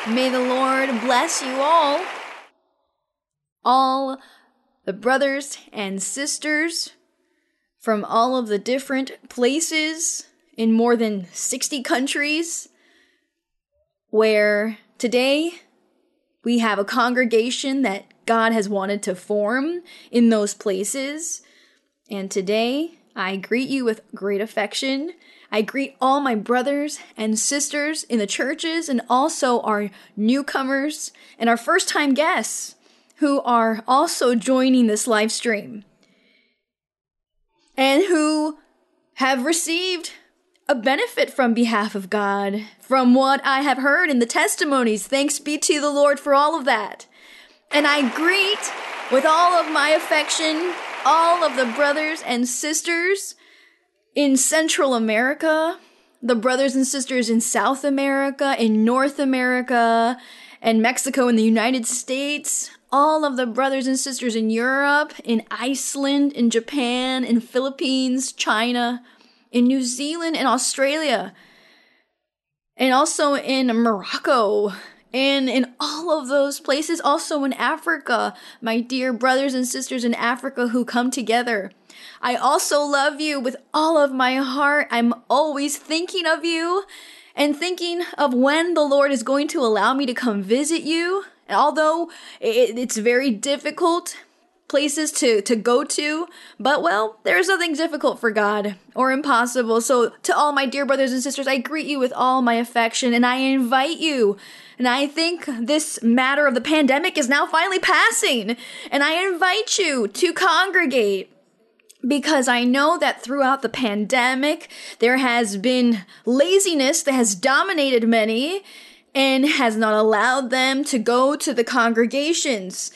May the Lord bless you all the brothers and sisters from all of the different places in more than 60 countries, where today we have a congregation that God has wanted to form in those places. And today I greet you with great affection. I greet all my brothers and sisters in the churches and also our newcomers and our first-time guests who are also joining this live stream and who have received a benefit from behalf of God from what I have heard in the testimonies. Thanks be to the Lord for all of that. And I greet with all of my affection all of the brothers and sisters in Central America, the brothers and sisters in South America, in North America, and Mexico and the United States, all of the brothers and sisters in Europe, in Iceland, in Japan, in Philippines, China, in New Zealand, and Australia, and also in Morocco, and in all of those places, also in Africa, my dear brothers and sisters in Africa who come together. I also love you with all of my heart. I'm always thinking of you and thinking of when the Lord is going to allow me to come visit you. Although it's very difficult places to go to, but well, there's nothing difficult for God or impossible. So to all my dear brothers and sisters, I greet you with all my affection and I invite you. And I think this matter of the pandemic is now finally passing. And I invite you to congregate, because I know that throughout the pandemic, there has been laziness that has dominated many and has not allowed them to go to the congregations.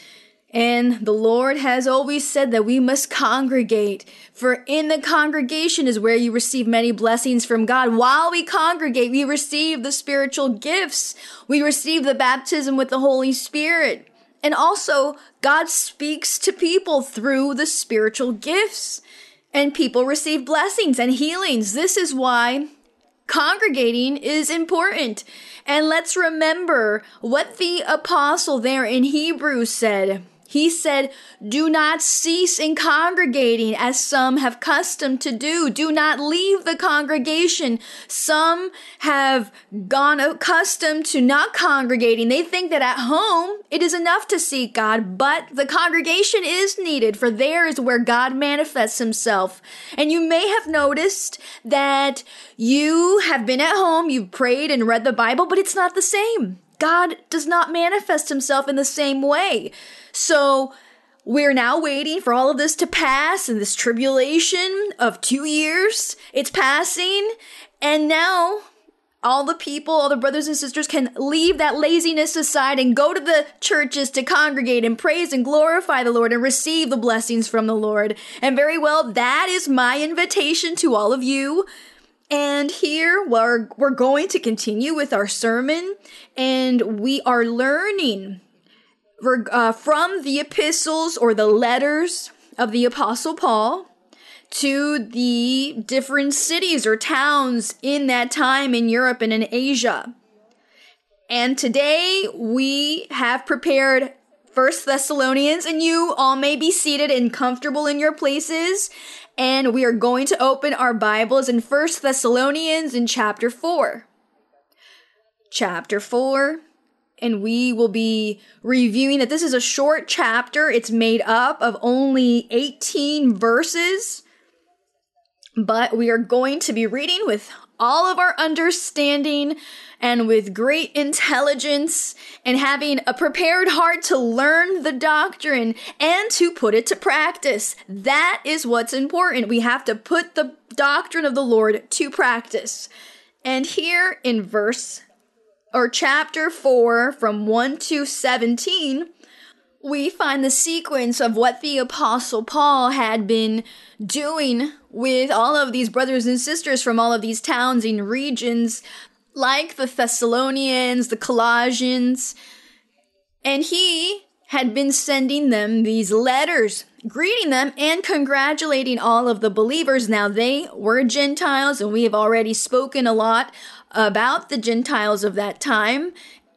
And the Lord has always said that we must congregate, for in the congregation is where you receive many blessings from God. While we congregate, we receive the spiritual gifts. We receive the baptism with the Holy Spirit. And also, God speaks to people through the spiritual gifts, and people receive blessings and healings. This is why congregating is important. And let's remember what the apostle there in Hebrews said. He said, do not cease in congregating as some have custom to do. Do not leave the congregation. Some have gone accustomed to not congregating. They think that at home it is enough to seek God, but the congregation is needed, for there is where God manifests himself. And you may have noticed that you have been at home, you've prayed and read the Bible, but it's not the same. God does not manifest himself in the same way. So we're now waiting for all of this to pass, and this tribulation of 2 years, it's passing. And now all the people, all the brothers and sisters can leave that laziness aside and go to the churches to congregate and praise and glorify the Lord and receive the blessings from the Lord. And very well, that is my invitation to all of you. And here we're going to continue with our sermon, and we are learning from the epistles or the letters of the Apostle Paul to the different cities or towns in that time in Europe and in Asia. And today we have prepared 1 Thessalonians, and you all may be seated and comfortable in your places. And we are going to open our Bibles in 1 Thessalonians in chapter 4. Chapter 4. And we will be reviewing that this is a short chapter. It's made up of only 18 verses. But we are going to be reading with all of our understanding and with great intelligence and having a prepared heart to learn the doctrine and to put it to practice. That is what's important. We have to put the doctrine of the Lord to practice. And here in chapter 4 from 1 to 17, we find the sequence of what the Apostle Paul had been doing with all of these brothers and sisters from all of these towns and regions, like the Thessalonians, the Colossians, and he had been sending them these letters, greeting them and congratulating all of the believers. Now, they were Gentiles, and we have already spoken a lot about the Gentiles of that time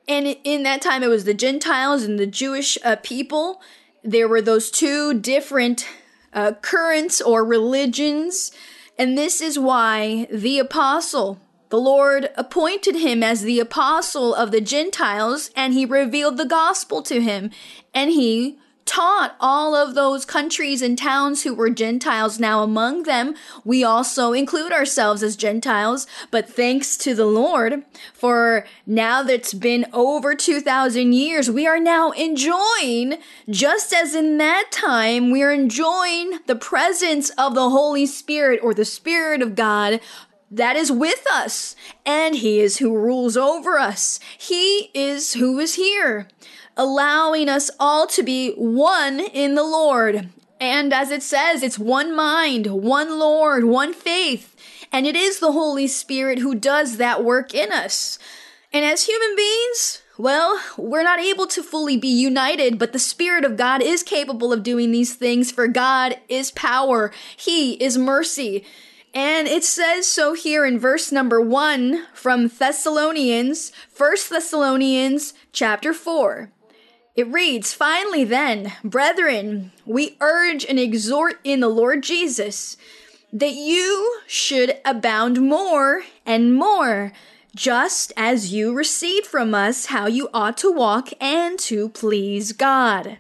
And in that time, it was the Gentiles and the Jewish people. There were those two different currents or religions. And this is why the apostle, the Lord appointed him as the apostle of the Gentiles, and he revealed the gospel to him. And he taught all of those countries and towns who were Gentiles. Now among them, we also include ourselves as Gentiles, but thanks to the Lord, for now that's been over 2,000 years, we are now enjoying, just as in that time, we are enjoying the presence of the Holy Spirit, or the Spirit of God, that is with us, and he is who rules over us. He is who is here, allowing us all to be one in the Lord. And as it says, it's one mind, one Lord, one faith. And it is the Holy Spirit who does that work in us. And as human beings, well, we're not able to fully be united, but the Spirit of God is capable of doing these things, for God is power. He is mercy. And it says so here in verse number 1 from Thessalonians, 1 Thessalonians chapter 4. It reads, "Finally then, brethren, we urge and exhort in the Lord Jesus that you should abound more and more, just as you received from us how you ought to walk and to please God."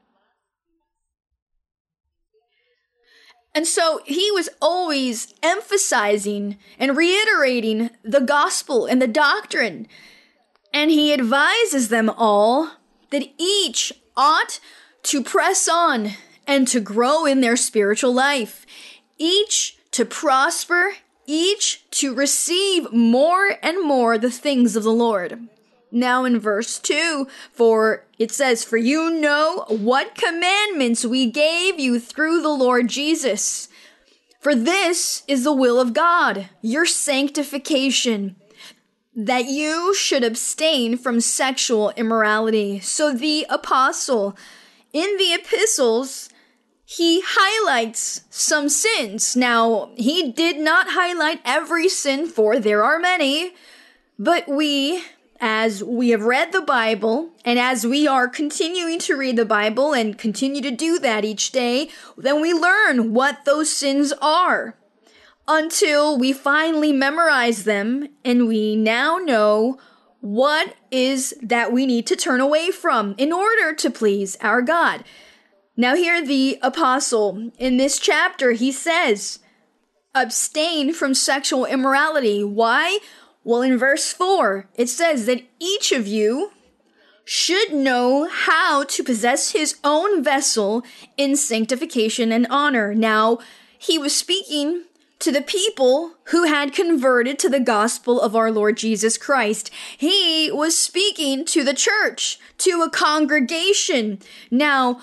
And so he was always emphasizing and reiterating the gospel and the doctrine. And he advises them all that each ought to press on and to grow in their spiritual life, each to prosper, each to receive more and more the things of the Lord. Now in verse 2, for it says, "For you know what commandments we gave you through the Lord Jesus. For this is the will of God, your sanctification, that you should abstain from sexual immorality." So the apostle, in the epistles, he highlights some sins. Now, he did not highlight every sin, for there are many, but as we have read the Bible, and as we are continuing to read the Bible and continue to do that each day, then we learn what those sins are until we finally memorize them, and we now know what is that we need to turn away from in order to please our God. Now here the apostle, in this chapter, he says, abstain from sexual immorality. Why? Well, in verse 4, it says that each of you should know how to possess his own vessel in sanctification and honor. Now, he was speaking to the people who had converted to the gospel of our Lord Jesus Christ. He was speaking to the church, to a congregation. Now,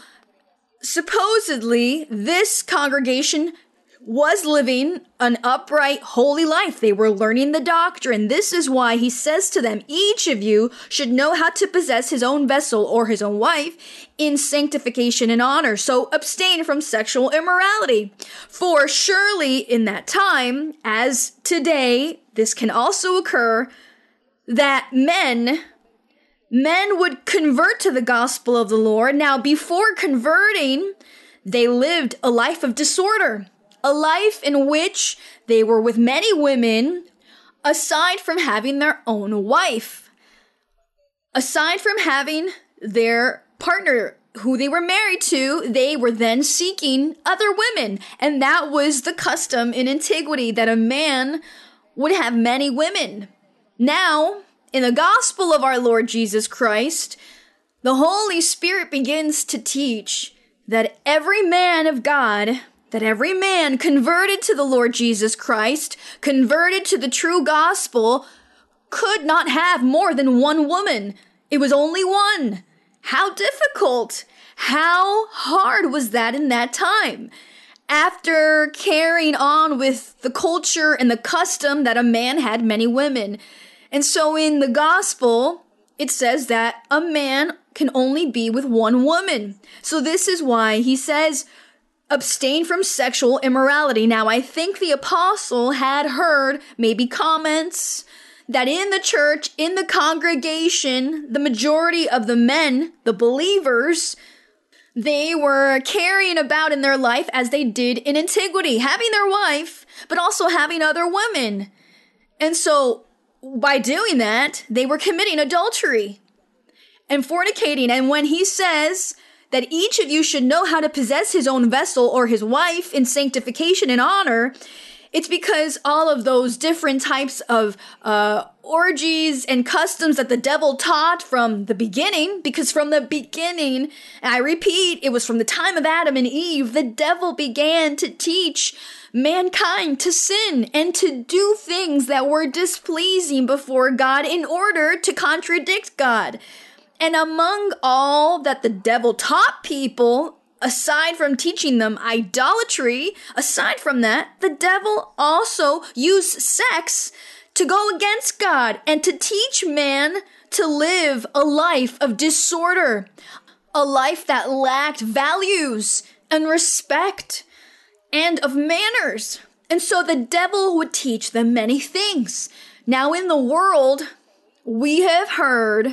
supposedly, this congregation was living an upright, holy life. They were learning the doctrine. This is why he says to them, each of you should know how to possess his own vessel or his own wife in sanctification and honor. So abstain from sexual immorality. For surely in that time, as today, this can also occur, that men would convert to the gospel of the Lord. Now, before converting, they lived a life of disorder. A life in which they were with many women, aside from having their own wife. Aside from having their partner who they were married to, they were then seeking other women. And that was the custom in antiquity, that a man would have many women. Now, in the gospel of our Lord Jesus Christ, the Holy Spirit begins to teach that every man of God, that every man converted to the Lord Jesus Christ, converted to the true gospel, could not have more than one woman. It was only one. How difficult, how hard was that in that time? After carrying on with the culture and the custom that a man had many women. And so in the gospel, it says that a man can only be with one woman. So this is why he says, abstain from sexual immorality. Now, I think the apostle had heard maybe comments that in the church, in the congregation, the majority of the men, the believers, they were carrying about in their life as they did in antiquity, having their wife, but also having other women. And so by doing that, they were committing adultery and fornicating. And when he says that each of you should know how to possess his own vessel or his wife in sanctification and honor, it's because all of those different types of orgies and customs that the devil taught from the beginning, because from the beginning, and I repeat, it was from the time of Adam and Eve, the devil began to teach mankind to sin and to do things that were displeasing before God in order to contradict God. And among all that the devil taught people, aside from teaching them idolatry, aside from that, the devil also used sex to go against God and to teach man to live a life of disorder, a life that lacked values and respect and of manners. And so the devil would teach them many things. Now in the world, we have heard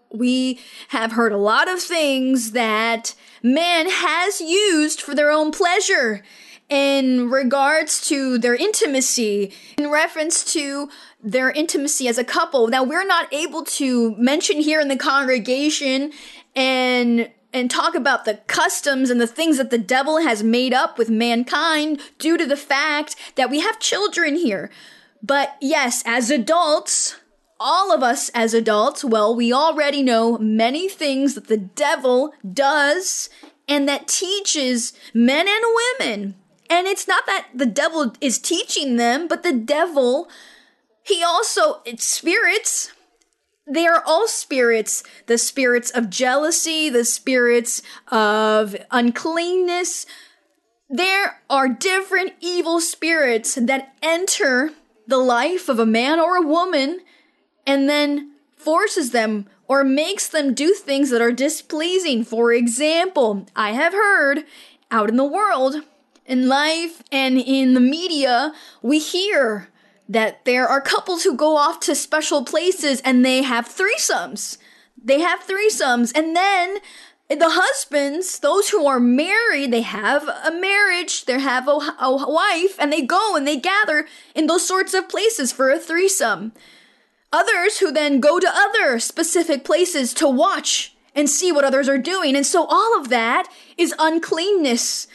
a lot of things that man has used for their own pleasure in regards to their intimacy, in reference to their intimacy as a couple. Now, we're not able to mention here in the congregation and talk about the customs and the things that the devil has made up with mankind due to the fact that we have children here. But yes, as adults, all of us as adults, well, we already know many things that the devil does and that teaches men and women. And it's not that the devil is teaching them, but the devil, it's spirits. They are all spirits. The spirits of jealousy, the spirits of uncleanness. There are different evil spirits that enter the life of a man or a woman and then forces them or makes them do things that are displeasing. For example, I have heard out in the world, in life and in the media, we hear that there are couples who go off to special places and they have threesomes. And then the husbands, those who are married, they have a marriage, they have a wife, and they go and they gather in those sorts of places for a threesome. Others who then go to other specific places to watch and see what others are doing. And so all of that is uncleanness.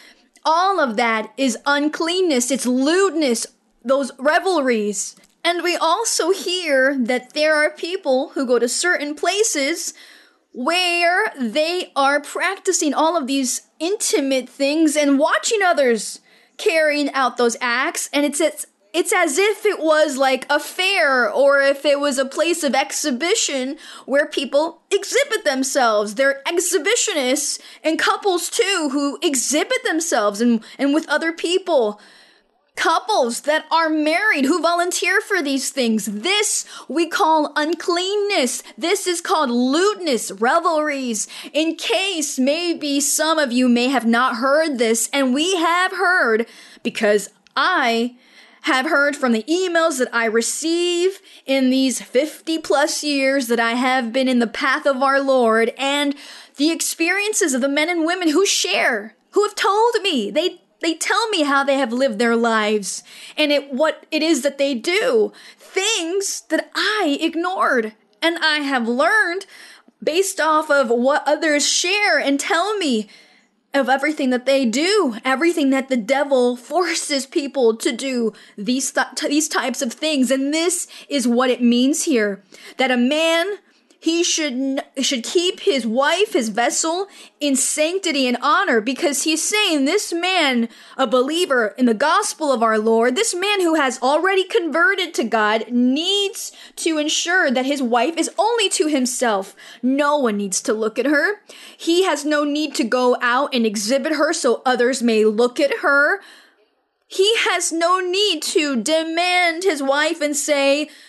It's lewdness, those revelries. And we also hear that there are people who go to certain places where they are practicing all of these intimate things and watching others carrying out those acts. And it's as if it was like a fair or if it was a place of exhibition where people exhibit themselves. They're exhibitionists and couples too who exhibit themselves and with other people. Couples that are married who volunteer for these things. This we call uncleanness. This is called lewdness, revelries. In case maybe some of you may have not heard this, and we have heard because I have heard from the emails that I receive in these 50 plus years that I have been in the path of our Lord, and the experiences of the men and women who have told me, they tell me how they have lived their lives and what it is that they do, things that I ignored. And I have learned based off of what others share and tell me of everything that they do, everything that the devil forces people to do, these types of things. And this is what it means here, that a man, he should keep his wife, his vessel, in sanctity and honor, because he's saying this man, a believer in the gospel of our Lord, this man who has already converted to God, needs to ensure that his wife is only to himself. No one needs to look at her. He has no need to go out and exhibit her so others may look at her. He has no need to demand his wife and say,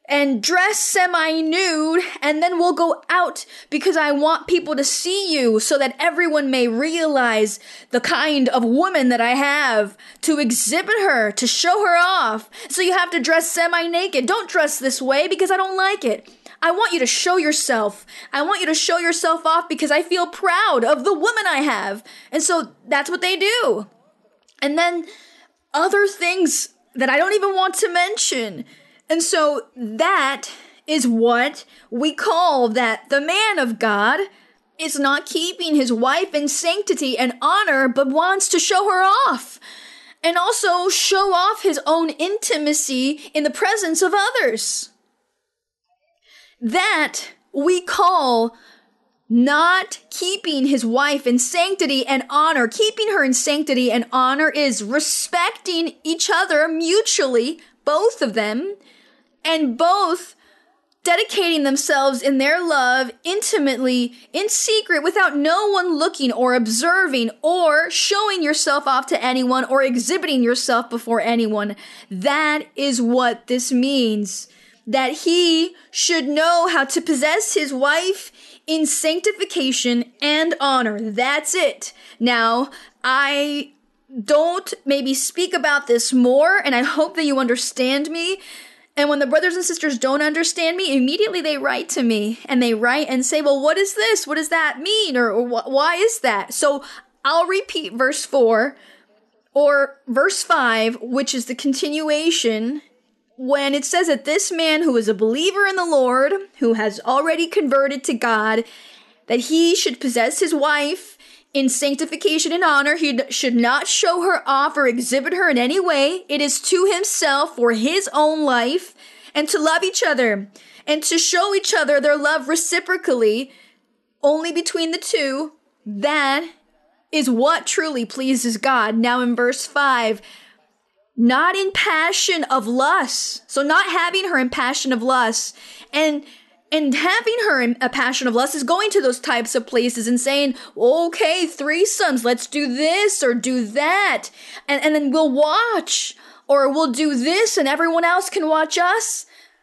and dress semi-nude, and then we'll go out because I want people to see you so that everyone may realize the kind of woman that I have, to exhibit her, to show her off. So you have to dress semi-naked. Don't dress this way because I don't like it. I want you to show yourself. I want you to show yourself off because I feel proud of the woman I have. And so that's what they do. And then other things that I don't even want to mention. And so that is what we call that the man of God is not keeping his wife in sanctity and honor, but wants to show her off. And also show off his own intimacy in the presence of others. That we call not keeping his wife in sanctity and honor. Keeping her in sanctity and honor is respecting each other mutually, both of them, and both dedicating themselves in their love intimately, in secret, without no one looking or observing or showing yourself off to anyone or exhibiting yourself before anyone. That is what this means. That he should know how to possess his wife in sanctification and honor. That's it. Now, I don't maybe speak about this more, and I hope that you understand me. And when the brothers and sisters don't understand me, immediately they write to me, and they write and say, well, what is this? What does that mean? Or why is that? So I'll repeat verse 4 or verse 5, which is the continuation, when it says that this man who is a believer in the Lord, who has already converted to God, that he should possess his wife in sanctification and honor. He should not show her off or exhibit her in any way. It is to himself for his own life, and to love each other and to show each other their love reciprocally, only between the two. That is what truly pleases God. Now in verse 5, not in passion of lust. So not having her in passion of lust. And having her in a passion of lust is going to those types of places and saying, okay, threesomes, let's do this or do that. And then we'll watch, or we'll do this and everyone else can watch us.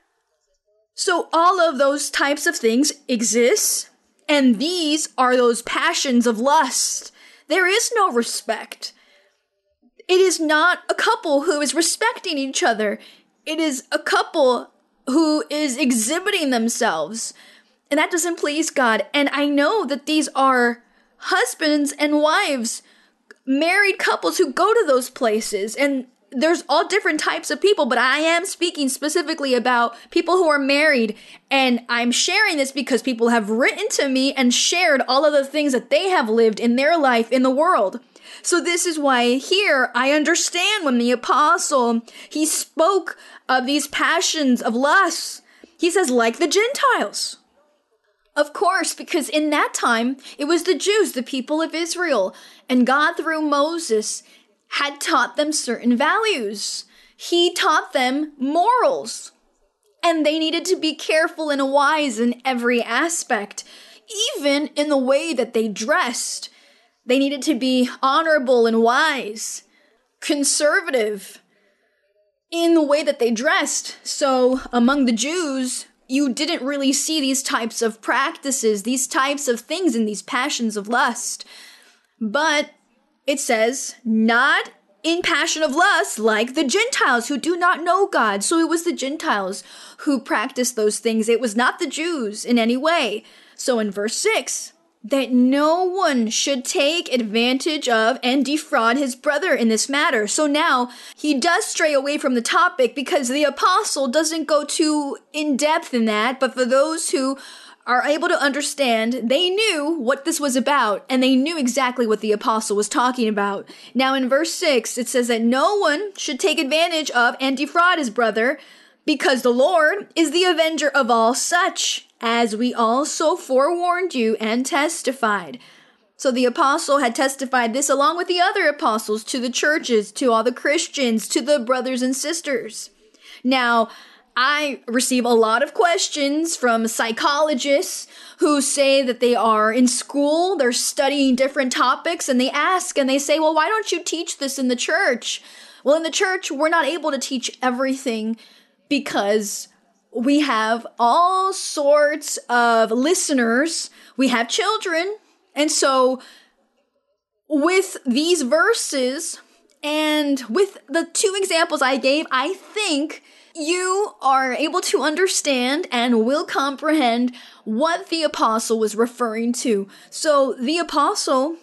So all of those types of things exist. And these are those passions of lust. There is no respect. It is not a couple who is respecting each other. It is a couple who is exhibiting themselves. And that doesn't please God. And I know that these are husbands and wives, married couples who go to those places. And there's all different types of people, but I am speaking specifically about people who are married. And I'm sharing this because people have written to me and shared all of the things that they have lived in their life in the world. So this is why here I understand when the apostle, he spoke of these passions of lust. He says, like the Gentiles. Of course, because in that time, it was the Jews, the people of Israel. And God, through Moses, had taught them certain values. He taught them morals. And they needed to be careful and wise in every aspect, even in the way that they dressed. They needed to be honorable and wise, conservative in the way that they dressed. So among the Jews, you didn't really see these types of practices, these types of things and these passions of lust. But it says, not in passion of lust like the Gentiles who do not know God. So it was the Gentiles who practiced those things. It was not the Jews in any way. So in verse 6, that no one should take advantage of and defraud his brother in this matter. So now he does stray away from the topic because the apostle doesn't go too in depth in that. But for those who are able to understand, they knew what this was about and they knew exactly what the apostle was talking about. Now in verse 6, it says that no one should take advantage of and defraud his brother, because the Lord is the avenger of all such, as we also forewarned you and testified. So the apostle had testified this along with the other apostles to the churches, to all the Christians, to the brothers and sisters. Now, I receive a lot of questions from psychologists who say that they are in school, they're studying different topics, and they ask and they say, well, why don't you teach this in the church? Well, in the church, we're not able to teach everything because we have all sorts of listeners. We have children. And so with these verses and with the two examples I gave, I think you are able to understand and will comprehend what the apostle was referring to. So the apostle,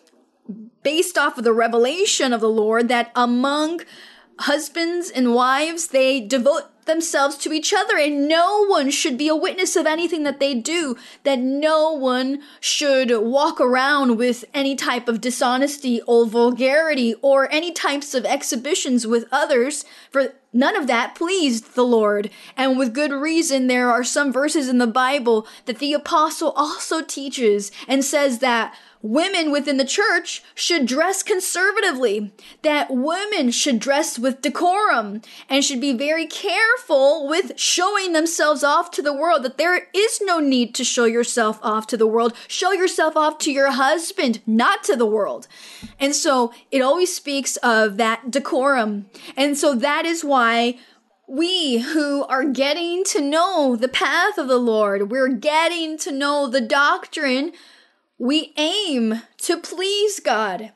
based off of the revelation of the Lord, that among husbands and wives, they devote themselves to each other, and no one should be a witness of anything that they do, that no one should walk around with any type of dishonesty or vulgarity or any types of exhibitions with others, for none of that pleased the Lord. And with good reason, there are some verses in the Bible that the apostle also teaches and says that women within the church should dress conservatively, that women should dress with decorum and should be very careful with showing themselves off to the world, that there is no need to show yourself off to the world. Show yourself off to your husband, not to the world. And so it always speaks of that decorum. And so that is why we who are getting to know the path of the Lord, we're getting to know the doctrine, we aim to please God,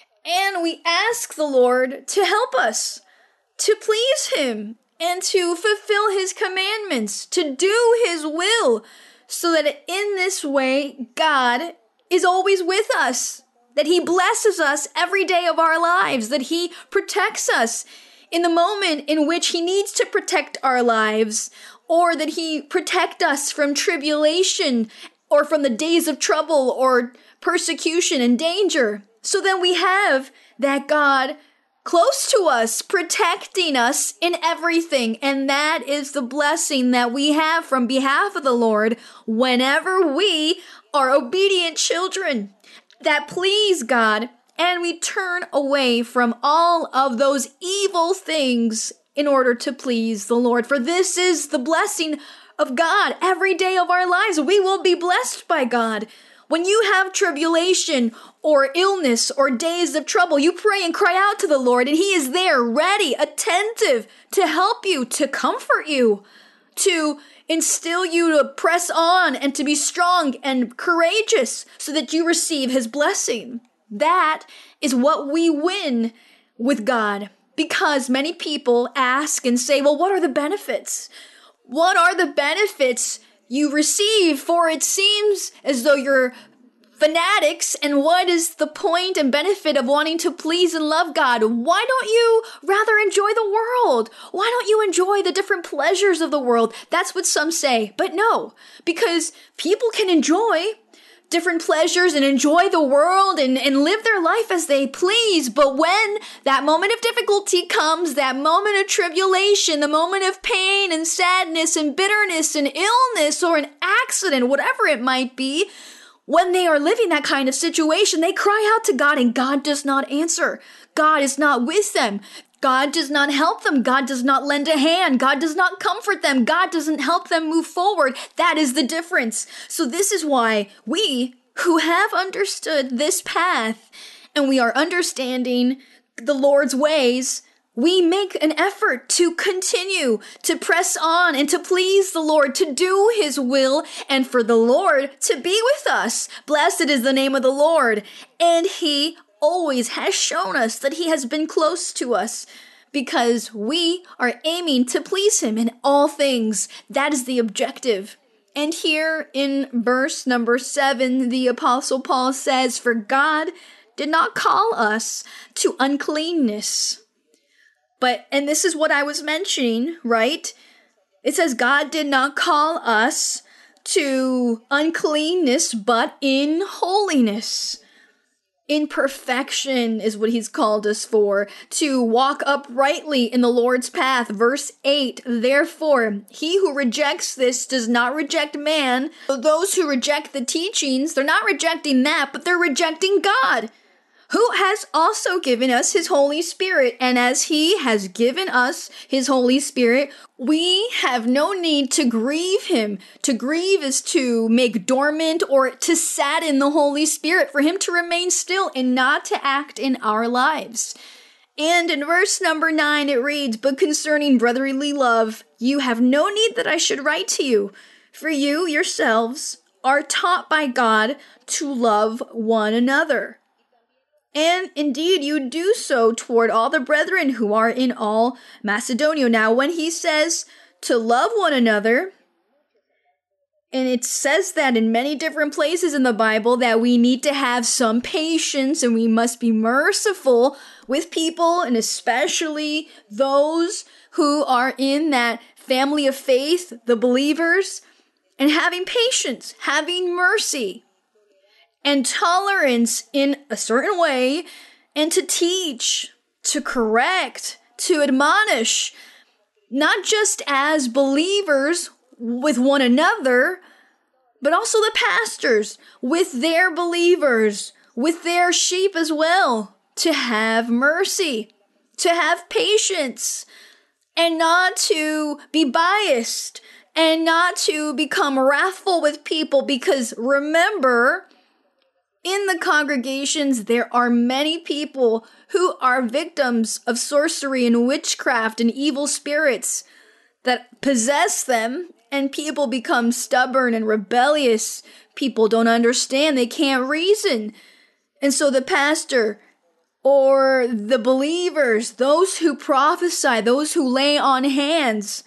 and we ask the Lord to help us to please Him and to fulfill His commandments, to do His will, so that in this way, God is always with us, that He blesses us every day of our lives, that He protects us in the moment in which He needs to protect our lives, or that He protect us from tribulation or from the days of trouble or persecution and danger. So then we have that God close to us, protecting us in everything. And that is the blessing that we have from behalf of the Lord whenever we are obedient children that please God, and we turn away from all of those evil things in order to please the Lord. For this is the blessing of God every day of our lives. We will be blessed by God. When you have tribulation or illness or days of trouble, you pray and cry out to the Lord, and He is there, ready, attentive to help you, to comfort you, to instill you to press on and to be strong and courageous so that you receive His blessing. That is what we win with God, because many people ask and say, well, what are the benefits? What are the benefits you receive? For it seems as though you're fanatics, and what is the point and benefit of wanting to please and love God? Why don't you rather enjoy the world? Why don't you enjoy the different pleasures of the world? That's what some say. But no, because people can enjoy different pleasures and enjoy the world and live their life as they please. But when that moment of difficulty comes, that moment of tribulation, the moment of pain and sadness and bitterness and illness or an accident, whatever it might be, when they are living that kind of situation, they cry out to God, and God does not answer. God is not with them. God does not help them. God does not lend a hand. God does not comfort them. God doesn't help them move forward. That is the difference. So this is why we who have understood this path and we are understanding the Lord's ways, we make an effort to continue to press on and to please the Lord, to do His will, and for the Lord to be with us. Blessed is the name of the Lord. And He always has shown us that He has been close to us because we are aiming to please Him in all things. That is the objective. And here in verse number 7, the Apostle Paul says, "For God did not call us to uncleanness." And this is what I was mentioning, right? It says God did not call us to uncleanness, but in holiness. In perfection is what He's called us for, to walk uprightly in the Lord's path. Verse 8, "Therefore, he who rejects this does not reject man." Those who reject the teachings, they're not rejecting that, but they're rejecting God, who has also given us His Holy Spirit. And as He has given us His Holy Spirit, we have no need to grieve Him. To grieve is to make dormant or to sadden the Holy Spirit, for Him to remain still and not to act in our lives. And in verse number 9 it reads, "But concerning brotherly love, you have no need that I should write to you, for you yourselves are taught by God to love one another. And indeed you do so toward all the brethren who are in all Macedonia." Now when he says to love one another, and it says that in many different places in the Bible, that we need to have some patience and we must be merciful with people, and especially those who are in that family of faith, the believers, and having patience, having mercy, and tolerance in a certain way, and to teach, to correct, to admonish, not just as believers with one another, but also the pastors with their believers, with their sheep as well, to have mercy, to have patience, and not to be biased, and not to become wrathful with people, because remember, in the congregations, there are many people who are victims of sorcery and witchcraft and evil spirits that possess them, and people become stubborn and rebellious. People don't understand. They can't reason. And so the pastor or the believers, those who prophesy, those who lay on hands,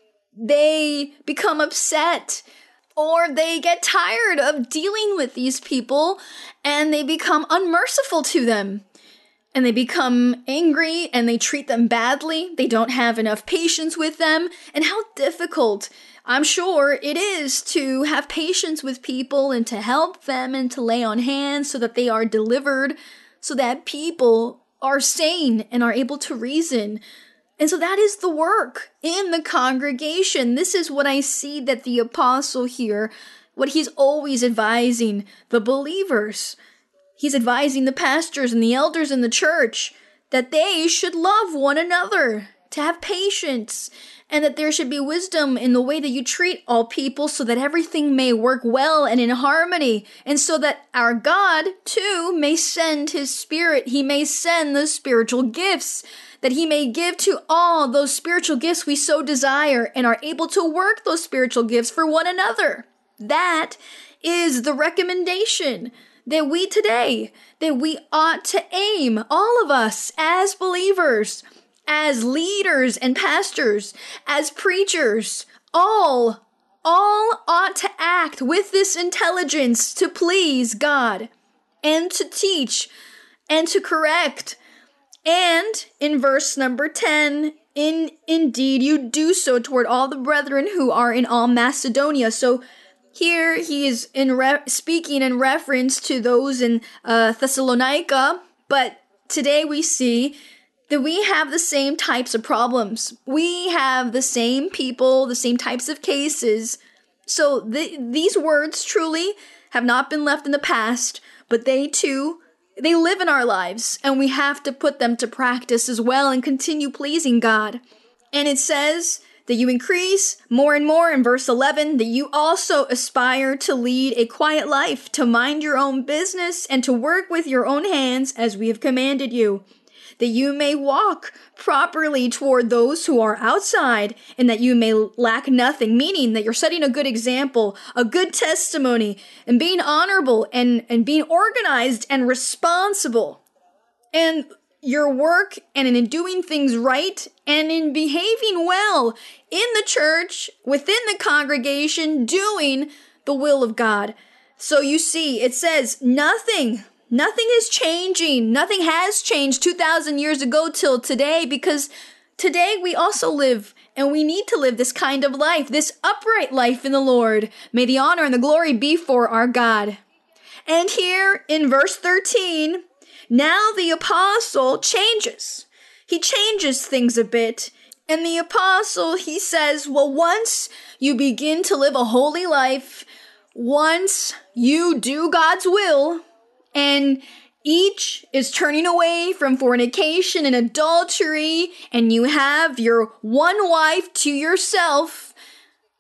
they become upset, or they get tired of dealing with these people, and they become unmerciful to them. And they become angry, and they treat them badly. They don't have enough patience with them. And how difficult, I'm sure, it is to have patience with people and to help them and to lay on hands so that they are delivered, so that people are sane and are able to reason. And so that is the work in the congregation. This is what I see that the apostle here, what he's always advising the believers. He's advising the pastors and the elders in the church that they should love one another, to have patience, and that there should be wisdom in the way that you treat all people, so that everything may work well and in harmony, and so that our God, too, may send his Spirit. He may send the spiritual gifts, that he may give to all those spiritual gifts we so desire, and are able to work those spiritual gifts for one another. That is the recommendation that we ought to aim, all of us as believers, as leaders and pastors, as preachers, all ought to act with this intelligence to please God, and to teach, and to correct. And in verse number 10, indeed you do so toward all the brethren who are in all Macedonia. So here he is speaking in reference to those in Thessalonica, but today we see that we have the same types of problems. We have the same people, the same types of cases. So these words truly have not been left in the past, but they too, they live in our lives, and we have to put them to practice as well and continue pleasing God. And it says that you increase more and more in verse 11, that you also aspire to lead a quiet life, to mind your own business, and to work with your own hands as we have commanded you, that you may walk properly toward those who are outside, and that you may lack nothing, meaning that you're setting a good example, a good testimony, and being honorable, and being organized and responsible. And your work, and in doing things right, and in behaving well in the church, within the congregation, doing the will of God. So you see, it says nothing is changing. Nothing has changed 2,000 years ago till today, because today we also live, and we need to live this kind of life, this upright life in the Lord. May the honor and the glory be for our God. And here in verse 13, now the apostle changes. He changes things a bit. And the apostle, he says, well, once you begin to live a holy life, once you do God's will, and each is turning away from fornication and adultery, and you have your one wife to yourself,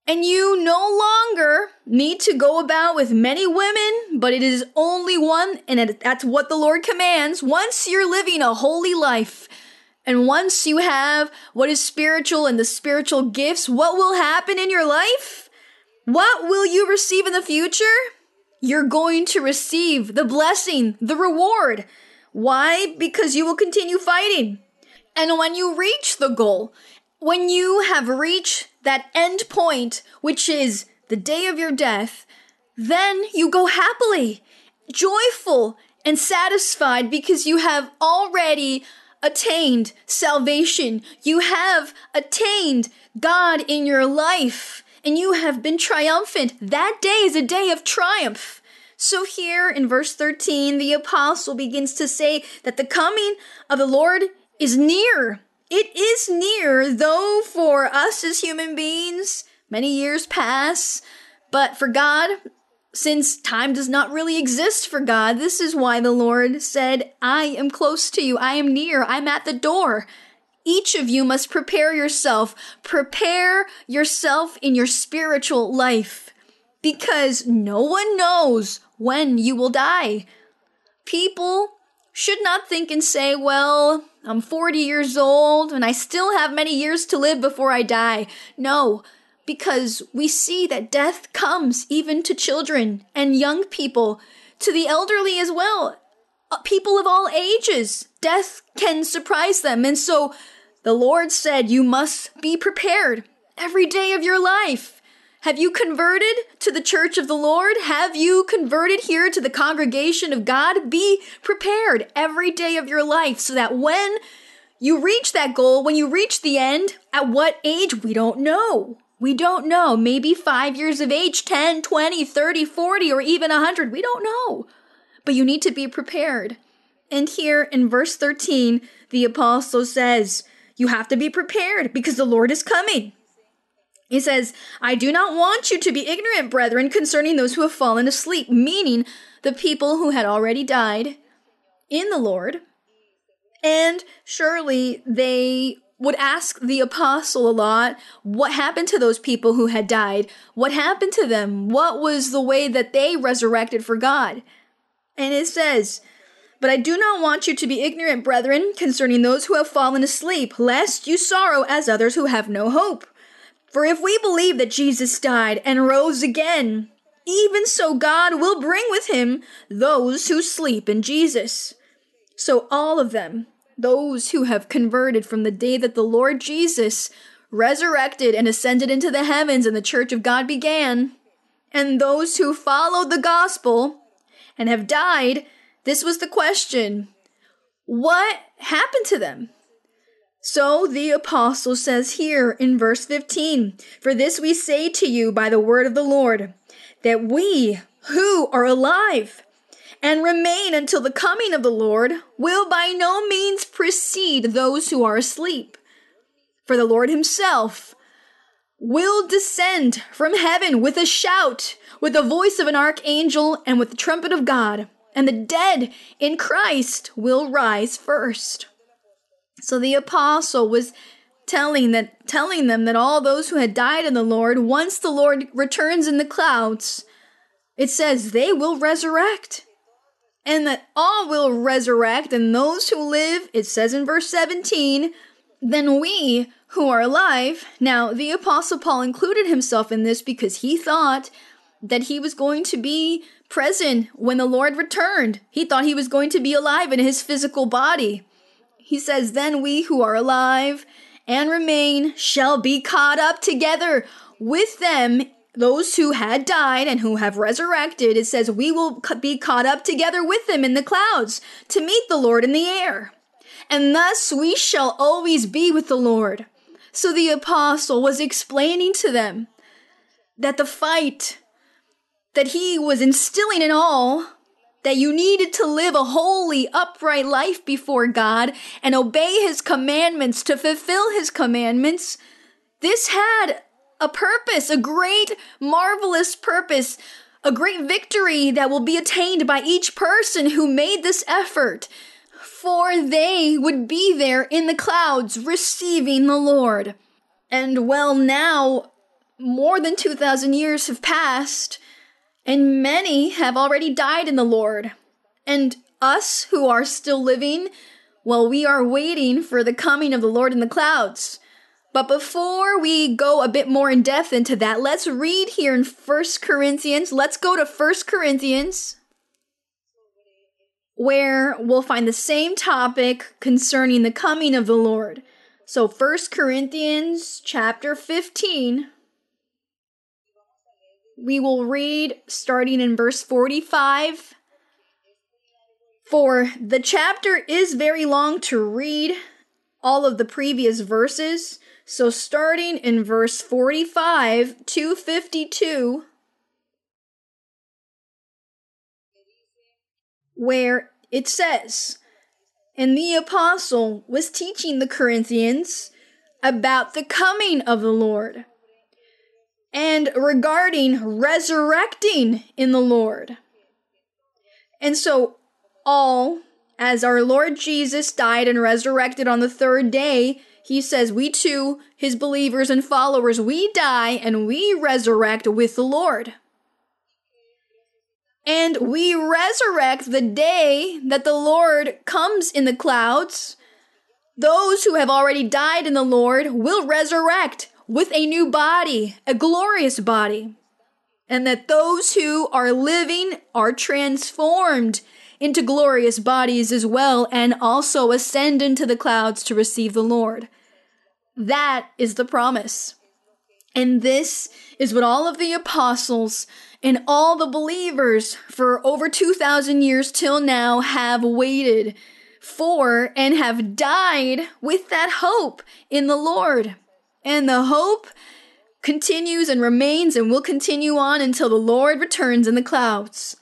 And you no longer need to go about with many women, but it is only one, and that's what the Lord commands. Once you're living a holy life, and once you have what is spiritual and the spiritual gifts, what will happen in your life? What will you receive in the future? You're going to receive the blessing, the reward. Why? Because you will continue fighting. And when you reach the goal, when you have reached that end point, which is the day of your death, then you go happily, joyful, and satisfied because you have already attained salvation. You have attained God in your life, and you have been triumphant. That day is a day of triumph. So here in verse 13, the apostle begins to say that the coming of the Lord is near. It is near, though for us as human beings, many years pass. But for God, since time does not really exist for God, this is why the Lord said, I am close to you. I am near. I'm at the door. Each of you must prepare yourself. Prepare yourself in your spiritual life, because no one knows when you will die. People should not think and say, well, I'm 40 years old and I still have many years to live before I die. No, because we see that death comes even to children and young people, to the elderly as well. People of all ages, death can surprise them. And so the Lord said, you must be prepared every day of your life. Have you converted to the church of the Lord? Have you converted here to the congregation of God? Be prepared every day of your life so that when you reach that goal, when you reach the end, at what age? We don't know. We don't know. Maybe 5 years of age, 10, 20, 30, 40, or even 100. We don't know. But you need to be prepared. And here in verse 13, the apostle says, you have to be prepared because the Lord is coming. He says, I do not want you to be ignorant, brethren, concerning those who have fallen asleep, meaning the people who had already died in the Lord. And surely they would ask the apostle a lot, what happened to those people who had died? What happened to them? What was the way that they resurrected for God? And it says, but I do not want you to be ignorant, brethren, concerning those who have fallen asleep, lest you sorrow as others who have no hope. For if we believe that Jesus died and rose again, even so God will bring with him those who sleep in Jesus. So all of them, those who have converted from the day that the Lord Jesus resurrected and ascended into the heavens and the church of God began, and those who followed the gospel and have died, this was the question, what happened to them? So the apostle says here in verse 15, for this we say to you by the word of the Lord, that we who are alive and remain until the coming of the Lord will by no means precede those who are asleep. For the Lord himself will descend from heaven with a shout, with the voice of an archangel, and with the trumpet of God, and the dead in Christ will rise first. So the apostle was telling them that all those who had died in the Lord, once the Lord returns in the clouds, it says they will resurrect. And that all will resurrect, and those who live, it says in verse 17, then we who are alive. Now, the apostle Paul included himself in this because he thought that he was going to be present when the Lord returned. He thought he was going to be alive in his physical body. He says, then we who are alive and remain shall be caught up together with them, those who had died and who have resurrected. It says we will be caught up together with them in the clouds to meet the Lord in the air. And thus we shall always be with the Lord. So the apostle was explaining to them that the fight that he was instilling in all, that you needed to live a holy, upright life before God and obey his commandments to fulfill his commandments. This had a purpose, a great, marvelous purpose, a great victory that will be attained by each person who made this effort. For they would be there in the clouds receiving the Lord. And well, now, more than 2,000 years have passed, and many have already died in the Lord. And us who are still living, well, we are waiting for the coming of the Lord in the clouds. But before we go a bit more in depth into that, let's read here in 1 Corinthians. Let's go to 1 Corinthians, where we'll find the same topic concerning the coming of the Lord. So 1 Corinthians chapter 15, we will read starting in verse 45. For the chapter is very long to read all of the previous verses. So starting in verse 45 to 52, where it says, and the apostle was teaching the Corinthians about the coming of the Lord and regarding resurrecting in the Lord. And so as our Lord Jesus died and resurrected on the third day, he says we too, his believers and followers, we die and we resurrect with the Lord. And we resurrect the day that the Lord comes in the clouds. Those who have already died in the Lord will resurrect with a new body, a glorious body. And that those who are living are transformed into glorious bodies as well, and also ascend into the clouds to receive the Lord. That is the promise. And this is what all of the apostles and all the believers for over 2,000 years till now have waited for and have died with that hope in the Lord. And the hope continues and remains and will continue on until the Lord returns in the clouds.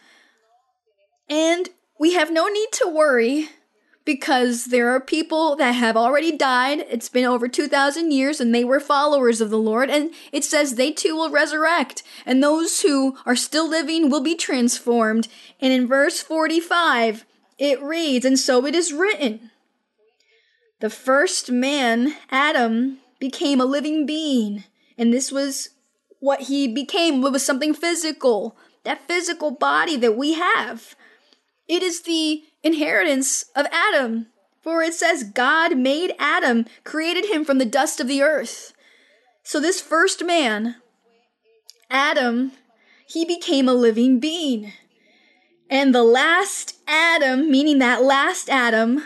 And we have no need to worry, because there are people that have already died. It's been over 2,000 years and they were followers of the Lord. And it says they too will resurrect. And those who are still living will be transformed. And in verse 45, it reads, and so it is written, the first man, Adam, became a living being. And this was what he became. It was something physical. That physical body that we have. It is the inheritance of Adam. For it says God made Adam, created him from the dust of the earth. So this first man, Adam, he became a living being. And the last Adam, meaning that last Adam,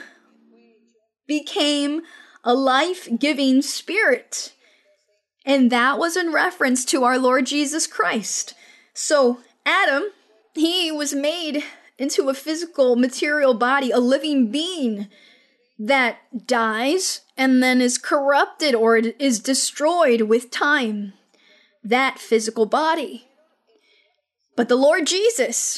became a life-giving spirit. And that was in reference to our Lord Jesus Christ. So Adam, he was made into a physical, material body, a living being that dies and then is corrupted or is destroyed with time. That physical body. But the Lord Jesus,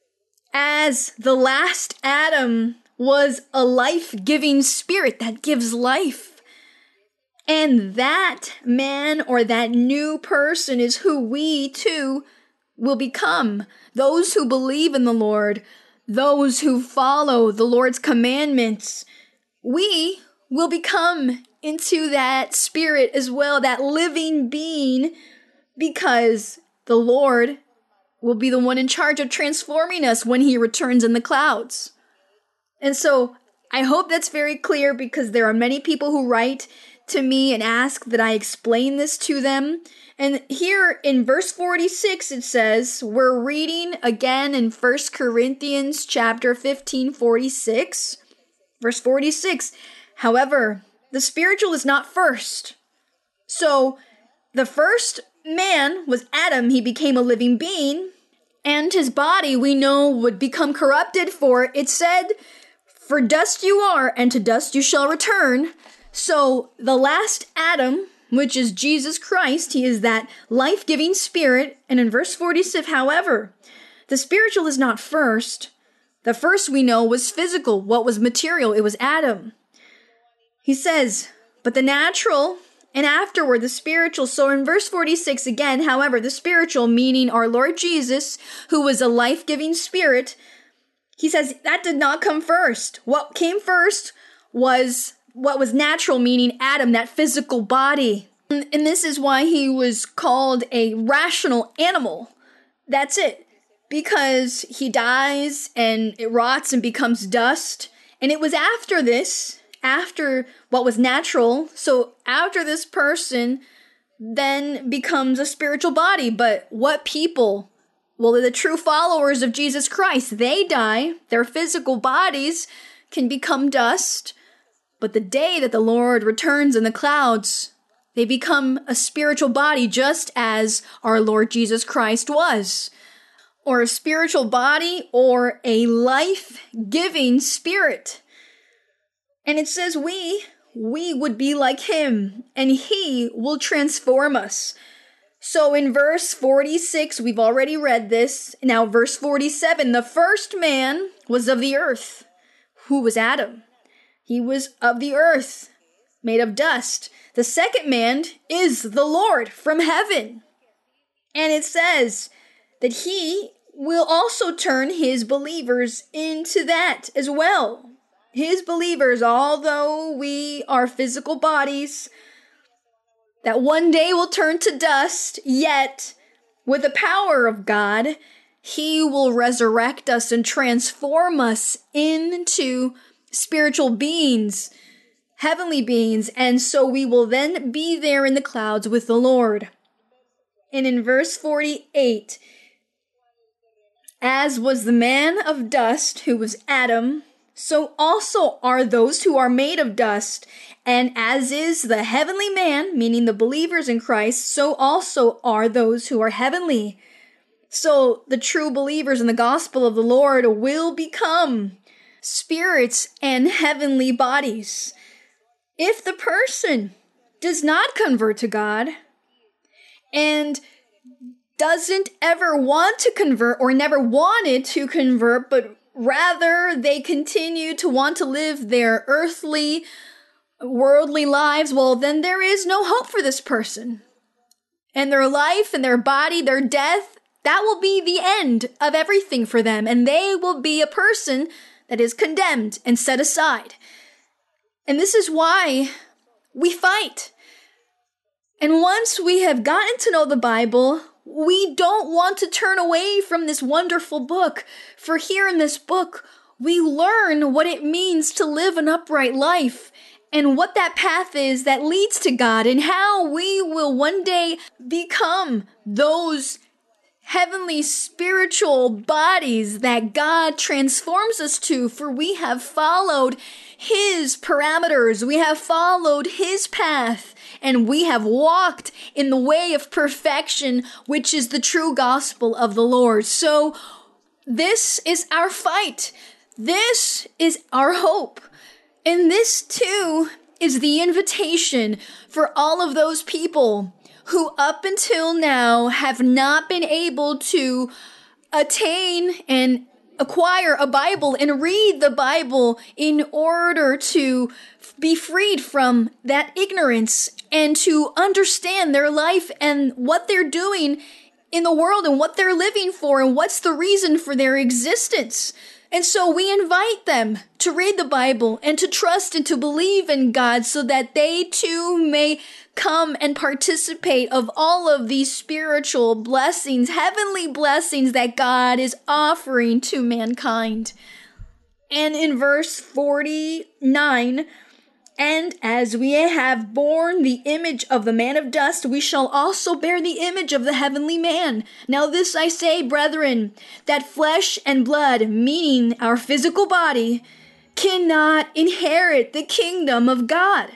as the last Adam, was a life-giving spirit that gives life. And that man or that new person is who we too will become. Those who believe in the Lord, those who follow the Lord's commandments, we will become into that spirit as well, that living being, because the Lord will be the one in charge of transforming us when he returns in the clouds. And so I hope that's very clear, because there are many people who write to me and ask that I explain this to them. And here in verse 46, it says, we're reading again in 1 Corinthians chapter 15, 46. Verse 46, however, the spiritual is not first. So the first man was Adam. He became a living being, and his body we know would become corrupted, for it said, for dust you are, and to dust you shall return. So the last Adam, which is Jesus Christ, he is that life-giving spirit. And in verse 46, however, the spiritual is not first. The first we know was physical. What was material? It was Adam. He says, but the natural, and afterward the spiritual. So in verse 46 again, however, the spiritual, meaning our Lord Jesus, who was a life-giving spirit, he says that did not come first. What came first was what was natural, meaning Adam, that physical body. And this is why he was called a rational animal. That's it. Because he dies and it rots and becomes dust. And it was after this, after what was natural, so after this person then becomes a spiritual body. But what people? Well, the true followers of Jesus Christ, they die. Their physical bodies can become dust. But the day that the Lord returns in the clouds, they become a spiritual body just as our Lord Jesus Christ was. Or a spiritual body or a life-giving spirit. And it says we would be like him, and he will transform us. So in verse 46, we've already read this. Now verse 47, the first man was of the earth. Who was Adam? He was of the earth, made of dust. The second man is the Lord from heaven. And it says that he will also turn his believers into that as well. His believers, although we are physical bodies, that one day will turn to dust, yet with the power of God, he will resurrect us and transform us into spiritual beings, heavenly beings, and so we will then be there in the clouds with the Lord. And in verse 48, as was the man of dust, who was Adam, so also are those who are made of dust. And as is the heavenly man, meaning the believers in Christ, so also are those who are heavenly. So the true believers in the gospel of the Lord will become spirits and heavenly bodies. If the person does not convert to God and doesn't ever want to convert or never wanted to convert, but rather they continue to want to live their earthly, worldly lives, well, then there is no hope for this person. And their life and their body, their death, that will be the end of everything for them. And they will be a person that is condemned and set aside. And this is why we fight. And once we have gotten to know the Bible, we don't want to turn away from this wonderful book. For here in this book, we learn what it means to live an upright life and what that path is that leads to God and how we will one day become those heavenly spiritual bodies that God transforms us to, for we have followed his parameters, we have followed his path, and we have walked in the way of perfection, which is the true gospel of the Lord. So this is our fight. This is our hope. And this too is the invitation for all of those people who up until now have not been able to attain and acquire a Bible and read the Bible in order to be freed from that ignorance and to understand their life and what they're doing in the world and what they're living for and what's the reason for their existence. And so we invite them to read the Bible and to trust and to believe in God so that they too may come and participate of all of these spiritual blessings, heavenly blessings that God is offering to mankind. And in verse 49, and as we have borne the image of the man of dust, we shall also bear the image of the heavenly man. Now this I say, brethren, that flesh and blood, meaning our physical body, cannot inherit the kingdom of God.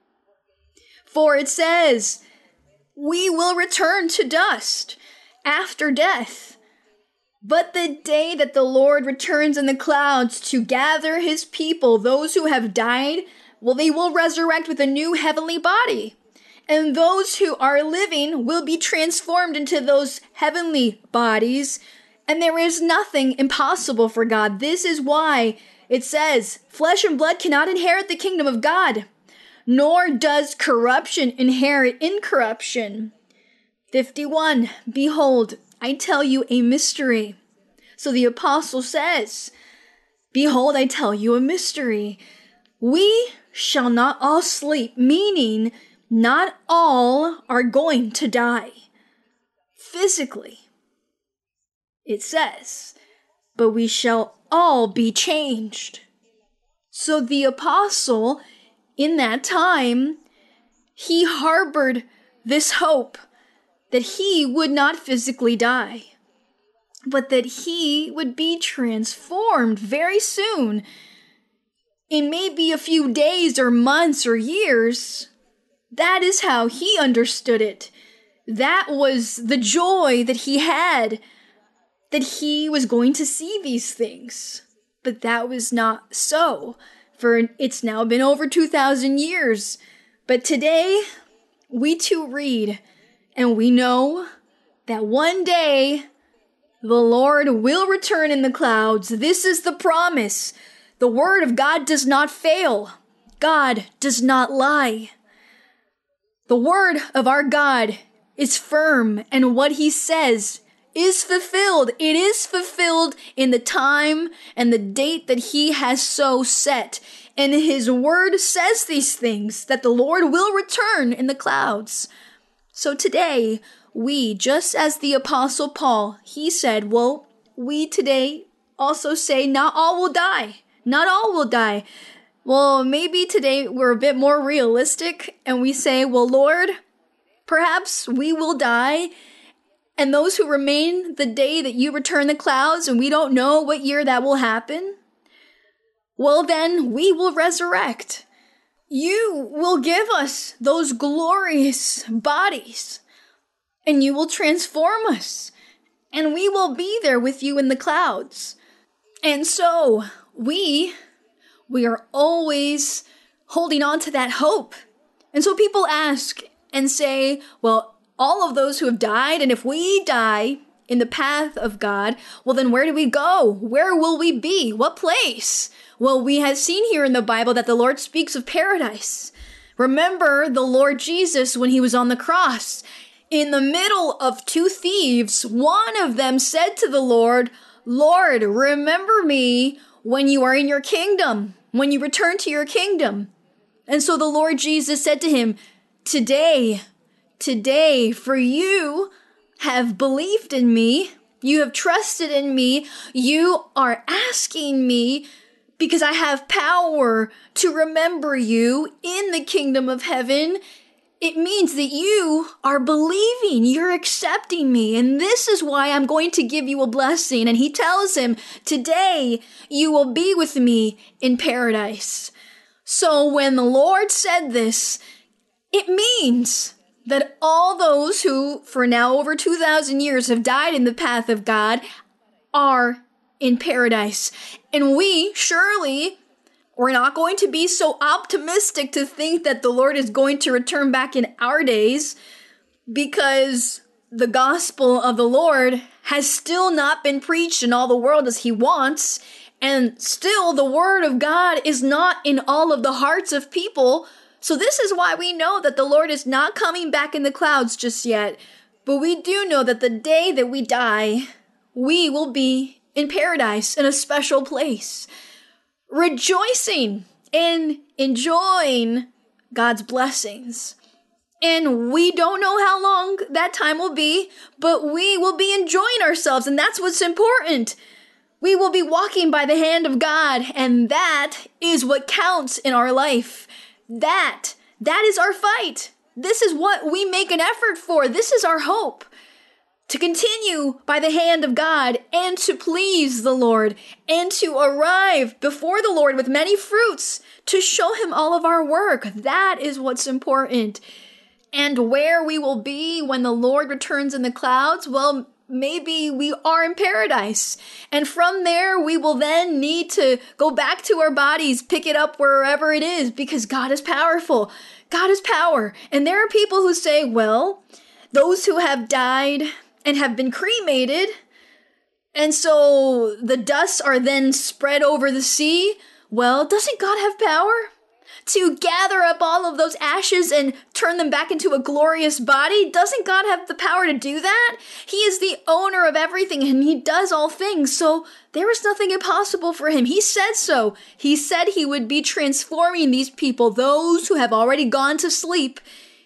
For it says, we will return to dust after death. But the day that the Lord returns in the clouds to gather his people, those who have died, well, they will resurrect with a new heavenly body. And those who are living will be transformed into those heavenly bodies. And there is nothing impossible for God. This is why it says, flesh and blood cannot inherit the kingdom of God, nor does corruption inherit incorruption. 51, behold, I tell you a mystery. So the apostle says, behold, I tell you a mystery. We shall not all sleep, meaning not all are going to die physically. It says, but we shall all be changed. So the apostle, in that time, he harbored this hope that he would not physically die, but that he would be transformed very soon. In maybe a few days or months or years. That is how he understood it. That was the joy that he had, that he was going to see these things. But that was not so, for it's now been over 2,000 years. But today, we too read, and we know that one day the Lord will return in the clouds. This is the promise. The word of God does not fail. God does not lie. The word of our God is firm, and what he says is fulfilled. It is fulfilled in the time and the date that he has so set. And his word says these things, that the Lord will return in the clouds. So today, we, just as the Apostle Paul, he said, well, we today also say not all will die. Not all will die. Well, maybe today we're a bit more realistic and we say, well, Lord, perhaps we will die. And those who remain the day that you return the clouds, and we don't know what year that will happen, well, then we will resurrect. You will give us those glorious bodies, and you will transform us, and we will be there with you in the clouds. And so we are always holding on to that hope. And so people ask and say, well, all of those who have died, and if we die in the path of God, well, then where do we go? Where will we be? What place? Well, we have seen here in the Bible that the Lord speaks of paradise. Remember the Lord Jesus when he was on the cross. In the middle of two thieves, one of them said to the Lord, Lord, remember me when you are in your kingdom, when you return to your kingdom. And so the Lord Jesus said to him, today, for you have believed in me, you have trusted in me, you are asking me because I have power to remember you in the kingdom of heaven. It means that you are believing, you're accepting me, and this is why I'm going to give you a blessing. And he tells him, today you will be with me in paradise. So when the Lord said this, it means that all those who, for now over 2,000 years, have died in the path of God are in paradise. And we're not going to be so optimistic to think that the Lord is going to return back in our days, because the gospel of the Lord has still not been preached in all the world as he wants, and still the word of God is not in all of the hearts of people. So this is why we know that the Lord is not coming back in the clouds just yet. But we do know that the day that we die, we will be in paradise, in a special place, rejoicing and enjoying God's blessings. And we don't know how long that time will be, but we will be enjoying ourselves, and that's what's important. We will be walking by the hand of God, and that is what counts in our life. That is our fight. This is what we make an effort for. This is our hope. To continue by the hand of God and to please the Lord and to arrive before the Lord with many fruits to show him all of our work. That is what's important. And where we will be when the Lord returns in the clouds, well, maybe we are in paradise. And from there, we will then need to go back to our bodies, pick it up wherever it is, because God is powerful. God is power. And there are people who say, well, those who have died and have been cremated, and so the dust are then spread over the sea. Well, doesn't God have power to gather up all of those ashes and turn them back into a glorious body? Doesn't God have the power to do that? He is the owner of everything, and he does all things, so there is nothing impossible for him. He said so. He said he would be transforming these people, those who have already gone to sleep.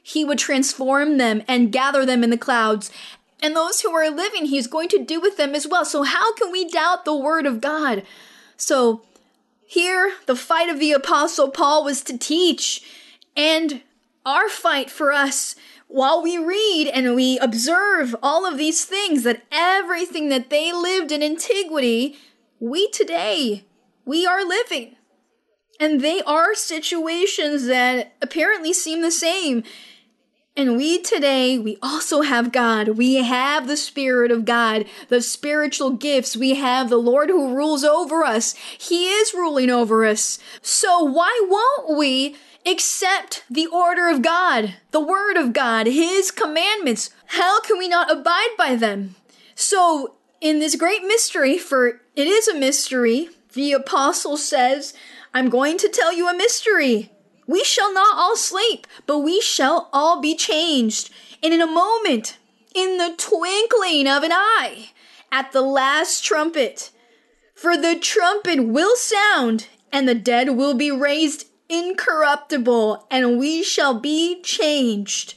he would transform them and gather them in the clouds. And those who are living, he's going to do with them as well. So how can we doubt the word of God? So here, the fight of the Apostle Paul was to teach. And our fight for us, while we read and we observe all of these things, that everything that they lived in antiquity, we today, we are living. And they are situations that apparently seem the same. And we today, we also have God. We have the Spirit of God, the spiritual gifts. We have the Lord who rules over us. He is ruling over us. So why won't we accept the order of God, the word of God, his commandments? How can we not abide by them? So in this great mystery, for it is a mystery, the apostle says, I'm going to tell you a mystery. We shall not all sleep, but we shall all be changed. And in a moment, in the twinkling of an eye, at the last trumpet, for the trumpet will sound, and the dead will be raised incorruptible, and we shall be changed.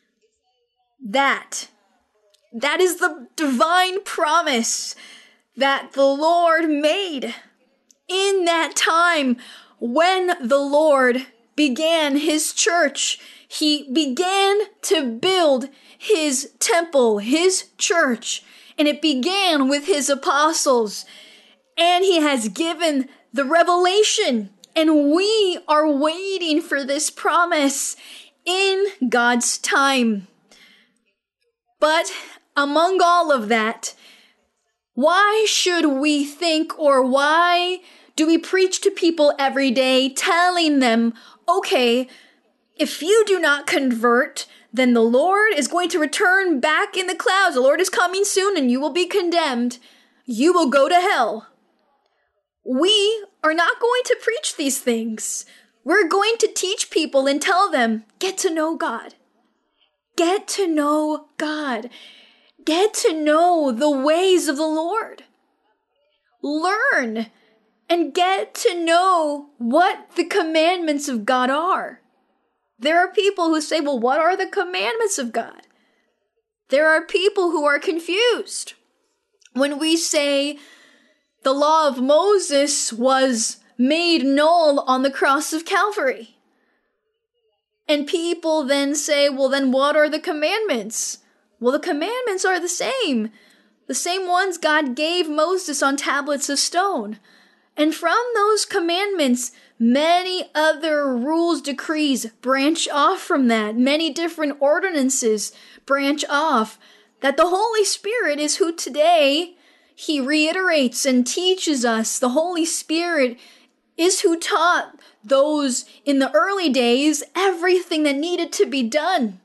That is the divine promise that the Lord made in that time when the Lord began his church. He began to build his temple, his church, and it began with his apostles. And he has given the revelation, and we are waiting for this promise in God's time. But among all of that, why should we think, or why do we preach to people every day telling them, okay, if you do not convert, then the Lord is going to return back in the clouds. The Lord is coming soon and you will be condemned. You will go to hell. We are not going to preach these things. We're going to teach people and tell them, get to know God. Get to know God. Get to know the ways of the Lord. Learn and get to know what the commandments of God are. There are people who say, well, what are the commandments of God? There are people who are confused. When we say the law of Moses was made null on the cross of Calvary, and people then say, well, then what are the commandments? Well, the commandments are the same ones God gave Moses on tablets of stone. And from those commandments, many other rules, decrees branch off from that. Many different ordinances branch off. That the Holy Spirit is who today he reiterates and teaches us. The Holy Spirit is who taught those in the early days everything that needed to be done.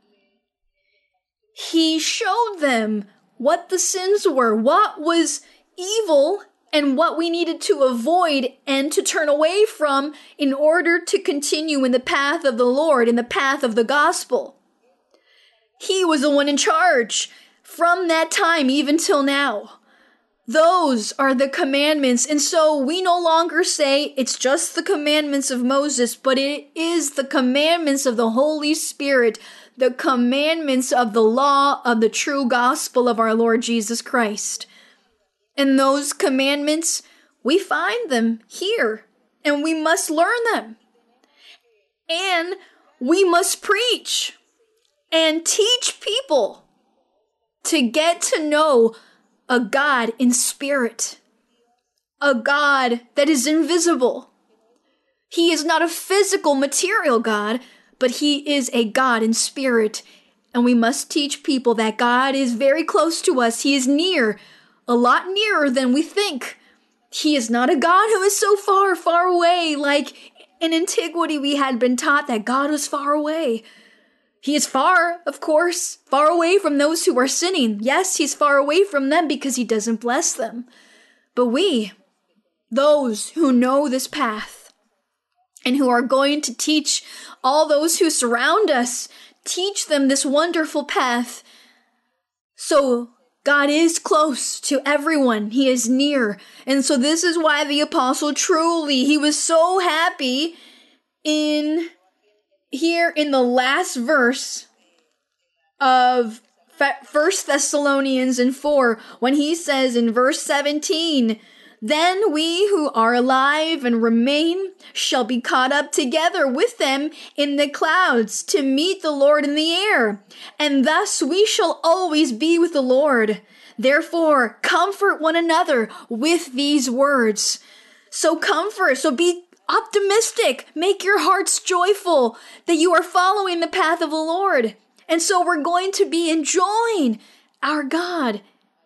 He showed them what the sins were, what was evil, and what we needed to avoid and to turn away from in order to continue in the path of the Lord, in the path of the gospel. He was the one in charge from that time even till now. Those are the commandments. And so we no longer say it's just the commandments of Moses, but it is the commandments of the Holy Spirit, the commandments of the law of the true gospel of our Lord Jesus Christ. And those commandments, we find them here, and we must learn them. And we must preach and teach people to get to know a God in spirit, a God that is invisible. He is not a physical, material God, but he is a God in spirit. And we must teach people that God is very close to us. He is near, a lot nearer than we think. He is not a God who is so far, far away. Like in antiquity, we had been taught that God was far away. He is far, of course, far away from those who are sinning. Yes, he's far away from them because he doesn't bless them. But we, those who know this path and who are going to teach all those who surround us, teach them this wonderful path. So God is close to everyone. He is near. And so this is why the apostle truly, he was so happy in here in the last verse of 1 Thessalonians 4, when he says in verse 17, then we who are alive and remain shall be caught up together with them in the clouds to meet the Lord in the air, and thus we shall always be with the Lord. Therefore, comfort one another with these words. So be optimistic, make your hearts joyful that you are following the path of the Lord. And so we're going to be enjoying our God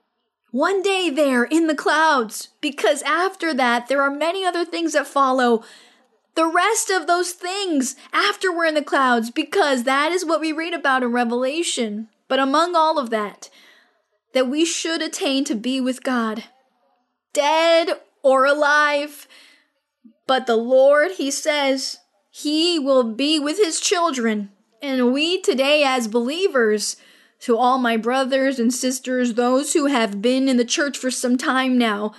one day there in the clouds, because after that, there are many other things that follow the rest of those things after we're in the clouds, because that is what we read about in Revelation. But among all of that we should attain to be with God, dead or alive. But the Lord, he says, he will be with his children. And we today as believers, to all my brothers and sisters, those who have been in the church for some time now,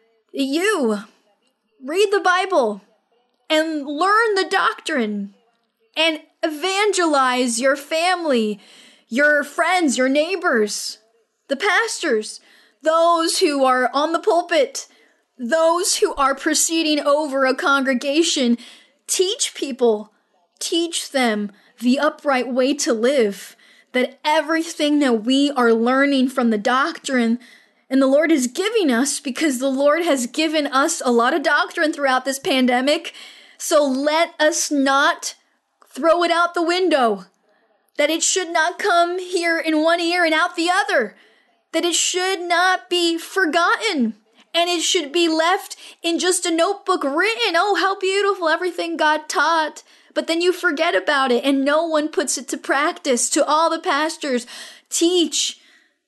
you read the Bible and learn the doctrine and evangelize your family, your friends, your neighbors, the pastors, those who are on the pulpit, those who are presiding over a congregation. Teach people, teach them the upright way to live, that everything that we are learning from the doctrine and the Lord is giving us, because the Lord has given us a lot of doctrine throughout this pandemic. So let us not throw it out the window, that it should not come here in one ear and out the other, that it should not be forgotten, and it should be left in just a notebook written. Oh, how beautiful everything God taught. But then you forget about it and no one puts it to practice. To all the pastors, teach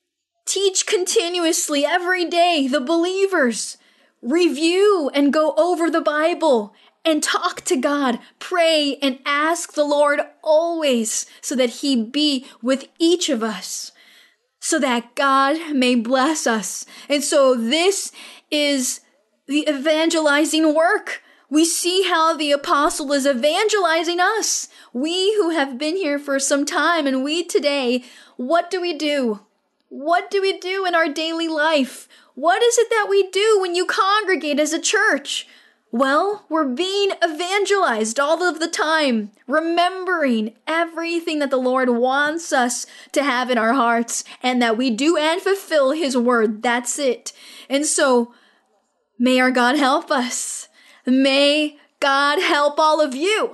continuously every day. The believers, review and go over the Bible and talk to God, pray and ask the Lord always, so that he be with each of us, so that God may bless us. And so this is the evangelizing work. We see how the apostle is evangelizing us. We who have been here for some time, and we today, what do we do? What do we do in our daily life? What is it that we do when you congregate as a church? Well, we're being evangelized all of the time, remembering everything that the Lord wants us to have in our hearts, and that we do and fulfill his word. That's it. And so, may our God help us. May God help all of you.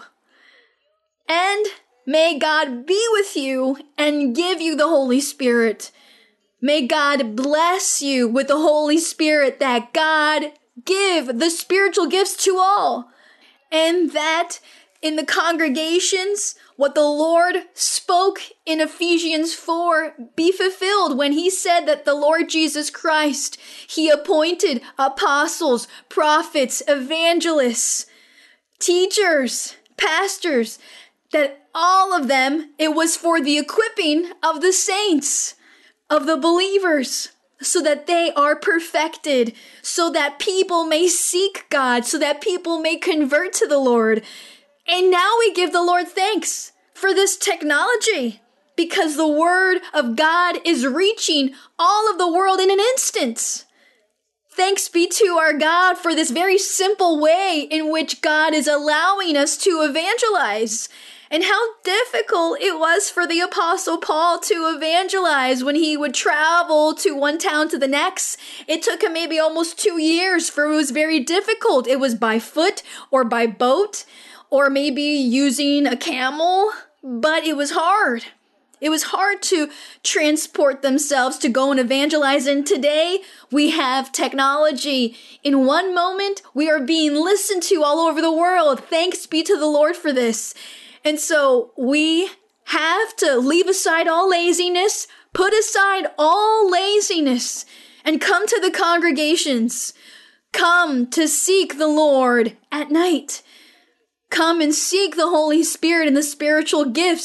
And may God be with you and give you the Holy Spirit. May God bless you with the Holy Spirit, that God give the spiritual gifts to all. And that in the congregations, what the Lord spoke in Ephesians 4 be fulfilled when he said that the Lord Jesus Christ, he appointed apostles, prophets, evangelists, teachers, pastors, that all of them, it was for the equipping of the saints, of the believers, so that they are perfected, so that people may seek God, so that people may convert to the Lord. And now we give the Lord thanks for this technology, because the word of God is reaching all of the world in an instant. Thanks be to our God for this very simple way in which God is allowing us to evangelize. And how difficult it was for the Apostle Paul to evangelize when he would travel to one town to the next. It took him maybe almost 2 years, for it was very difficult. It was by foot or by boat, or maybe using a camel, but it was hard. It was hard to transport themselves to go and evangelize. And today we have technology. In one moment, we are being listened to all over the world. Thanks be to the Lord for this. And so we have to leave aside all laziness, put aside all laziness, and come to the congregations. Come to seek the Lord at night. Come and seek the Holy Spirit and the spiritual gifts,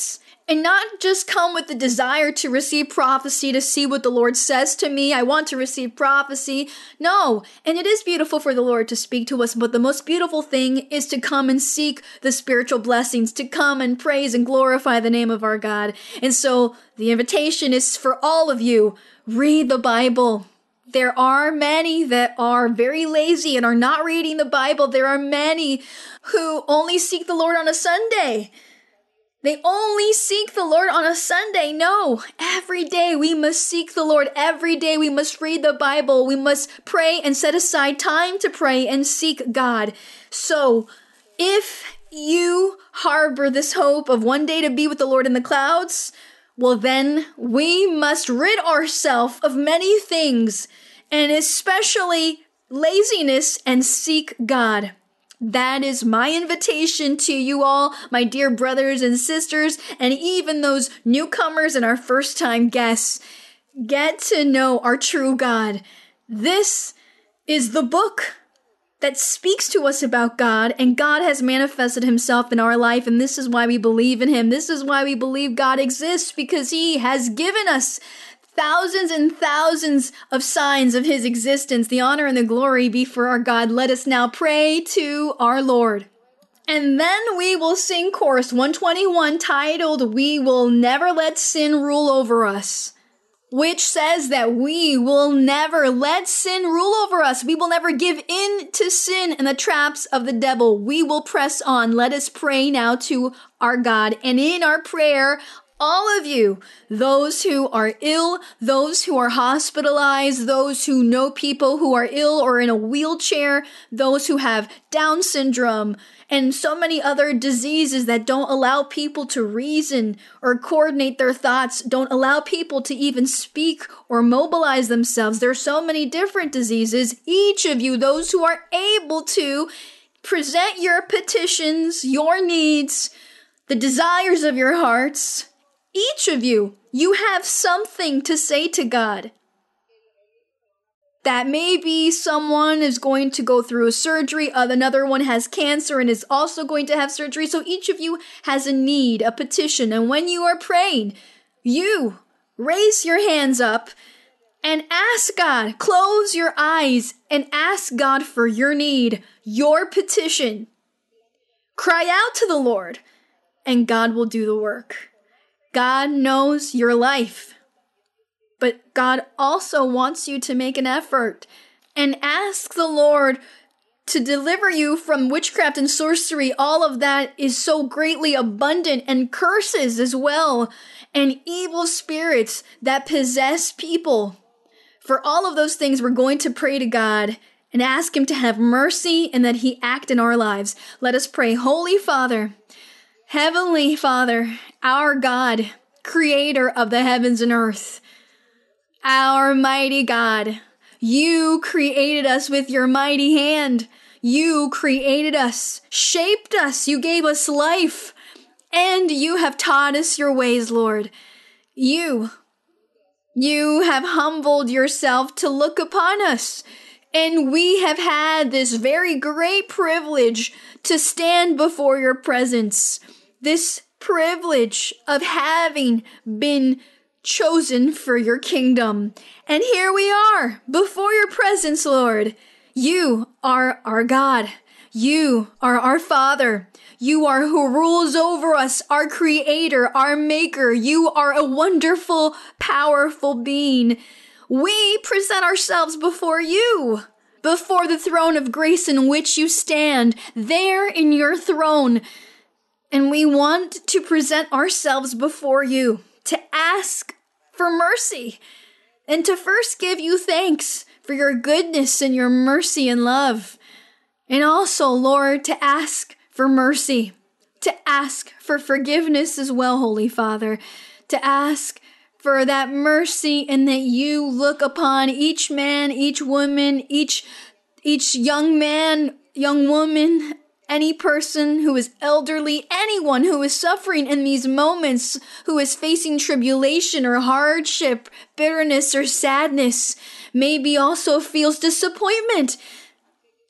and not just come with the desire to receive prophecy, to see what the Lord says to me. I want to receive prophecy. No, and it is beautiful for the Lord to speak to us, but the most beautiful thing is to come and seek the spiritual blessings, to come and praise and glorify the name of our God. And so the invitation is for all of you, read the Bible. There are many that are very lazy and are not reading the Bible. There are many who only seek the Lord on a Sunday. They only seek the Lord on a Sunday. No, every day we must seek the Lord. Every day we must read the Bible. We must pray and set aside time to pray and seek God. So if you harbor this hope of one day to be with the Lord in the clouds, well then we must rid ourselves of many things, and especially laziness, and seek God. That is my invitation to you all, my dear brothers and sisters, and even those newcomers and our first-time guests. Get to know our true God. This is the book that speaks to us about God, and God has manifested himself in our life, and this is why we believe in him. This is why we believe God exists, because he has given us thousands and thousands of signs of his existence. The honor and the glory be for our God. Let us now pray to our Lord. And then we will sing chorus 121 titled, "We Will Never Let Sin Rule Over Us," which says that we will never let sin rule over us. We will never give in to sin and the traps of the devil. We will press on. Let us pray now to our God. And in our prayer, all of you, those who are ill, those who are hospitalized, those who know people who are ill or in a wheelchair, those who have Down syndrome, and so many other diseases that don't allow people to reason or coordinate their thoughts, don't allow people to even speak or mobilize themselves. There are so many different diseases. Each of you, those who are able to, present your petitions, your needs, the desires of your hearts. Each of you, you have something to say to God. That maybe someone is going to go through a surgery, another one has cancer and is also going to have surgery. So each of you has a need, a petition. And when you are praying, you raise your hands up and ask God, close your eyes and ask God for your need, your petition. Cry out to the Lord and God will do the work. God knows your life, but God also wants you to make an effort and ask the Lord to deliver you from witchcraft and sorcery. All of that is so greatly abundant, and curses as well, and evil spirits that possess people. For all of those things, we're going to pray to God and ask him to have mercy and that he act in our lives. Let us pray. Holy Father, Heavenly Father, our God, creator of the heavens and earth, our mighty God, you created us with your mighty hand. You created us, shaped us, you gave us life, and you have taught us your ways, Lord. You have humbled yourself to look upon us, and we have had this very great privilege to stand before your presence. This privilege of having been chosen for your kingdom. And here we are before your presence, Lord. You are our God. You are our Father. You are who rules over us, our Creator, our Maker. You are a wonderful, powerful being. We present ourselves before you, before the throne of grace in which you stand, there in your throne. And we want to present ourselves before you to ask for mercy and to first give you thanks for your goodness and your mercy and love. And also, Lord, to ask for mercy, to ask for forgiveness as well, Holy Father, to ask for that mercy and that you look upon each man, each woman, each young man, young woman, any person who is elderly, anyone who is suffering in these moments, who is facing tribulation or hardship, bitterness or sadness, maybe also feels disappointment.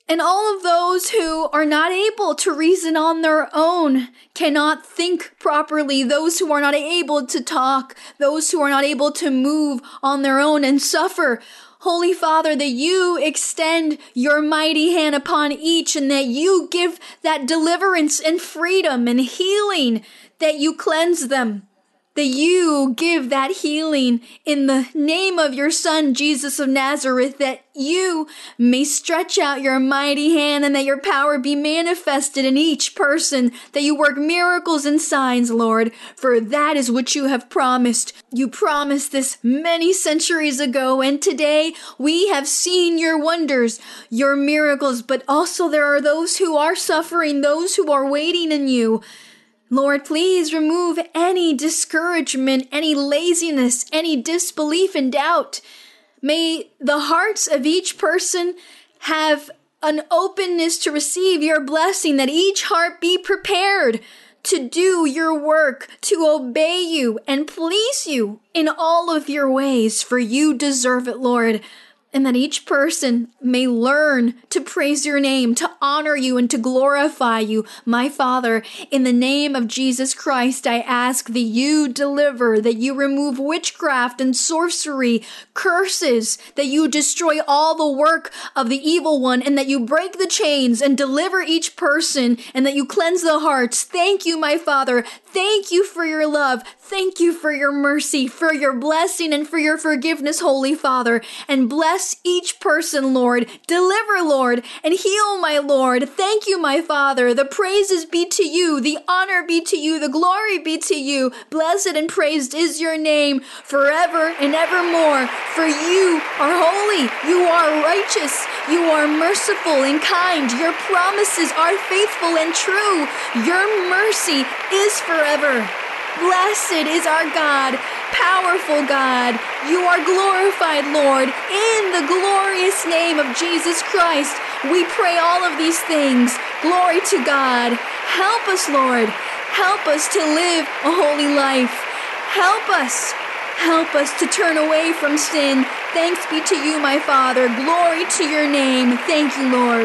And all of those who are not able to reason on their own, cannot think properly, those who are not able to talk, those who are not able to move on their own and suffer. Holy Father, that you extend your mighty hand upon each and that you give that deliverance and freedom and healing, that you cleanse them, that you give that healing in the name of your Son, Jesus of Nazareth, that you may stretch out your mighty hand and that your power be manifested in each person, that you work miracles and signs, Lord, for that is what you have promised. You promised this many centuries ago, and today we have seen your wonders, your miracles, but also there are those who are suffering, those who are waiting in you. Lord, please remove any discouragement, any laziness, any disbelief and doubt. May the hearts of each person have an openness to receive your blessing, that each heart be prepared to do your work, to obey you and please you in all of your ways, for you deserve it, Lord. And that each person may learn to praise your name, to honor you, and to glorify you. My Father, in the name of Jesus Christ, I ask that you deliver, that you remove witchcraft and sorcery, curses, that you destroy all the work of the evil one, and that you break the chains and deliver each person, and that you cleanse the hearts. Thank you, my Father. Thank you for your love. Thank you for your mercy, for your blessing, and for your forgiveness, Holy Father. And bless each person, Lord. Deliver, Lord, and heal, my Lord. Thank you, my Father. The praises be to you. The honor be to you. The glory be to you. Blessed and praised is your name forever and evermore. For you are holy. You are righteous. You are merciful and kind. Your promises are faithful and true. Your mercy is forever. Blessed is our God, powerful God. You are glorified, Lord, in the glorious name of Jesus Christ. We pray all of these things. Glory to God. Help us, Lord. Help us to live a holy life. Help us. Help us to turn away from sin. Thanks be to you, my Father. Glory to your name. Thank you, Lord.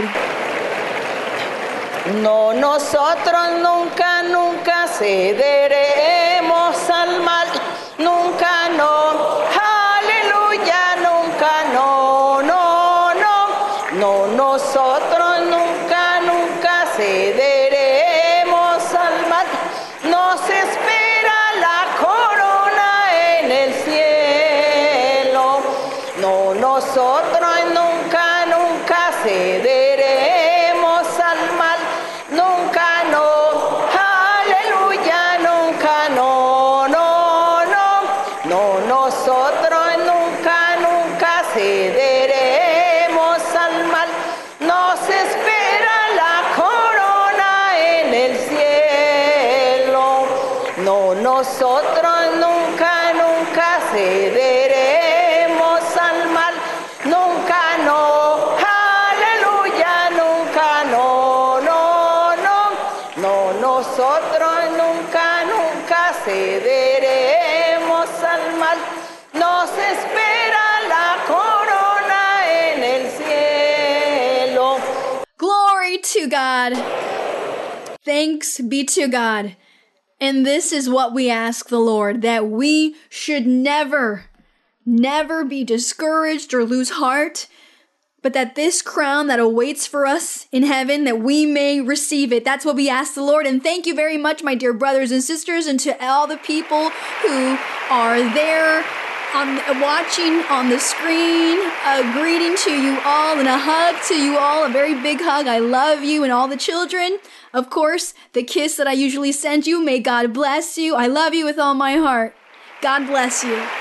No, nosotros nunca, nunca cederemos al mal, nunca no, aleluya, nunca no, no, no, no, nosotros nunca, nunca cederemos al mal, nos espera la corona en el cielo, no, nosotros nunca, nunca cederemos al mal. Nunca no, aleluya, nunca no, no, no, no, nosotros nunca, nunca cederemos al mal, nos espera la corona en el cielo, no, nosotros nunca, nunca cederemos al mal, nunca no, aleluya, nunca no, no. No, nosotros nunca, nunca cederemos al mal. Nos espera la corona en el cielo. Glory to God. Thanks be to God. And this is what we ask the Lord, that we should never be discouraged or lose heart, but that this crown that awaits for us in heaven, that we may receive it. That's what we ask the Lord. And thank you very much, my dear brothers and sisters, and to all the people who are there watching on the screen. A greeting to you all and a hug to you all, a very big hug. I love you and all the children. Of course, the kiss that I usually send you, may God bless you. I love you with all my heart. God bless you.